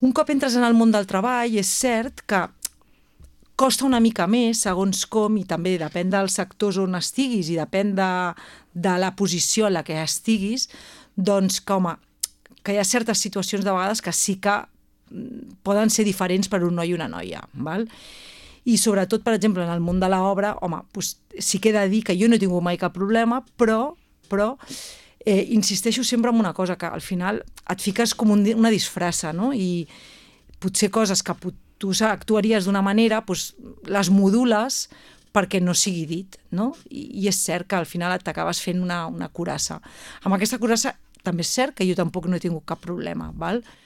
Un cop entres en el món del treball, és cert que costa una mica més, segons com, i també depèn dels sectors on estiguis i depèn de la posició en la que estiguis, doncs que, home, que hi ha certes situacions de vegades que sí que poden ser diferents per un noi i una noia, val? I sobretot, per exemple, en el món de l'obra, home, doncs sí que he de dir que jo no he tingut mai cap problema, però insisteixo sempre en una cosa, que al final et fiques com una disfressa, no? I potser coses que tu actuaries d'una manera, doncs les modules perquè no sigui dit, no? I és cert que al final t'acabes fent una curassa. Amb aquesta curassa també és cert que jo tampoc no he tingut cap problema, val?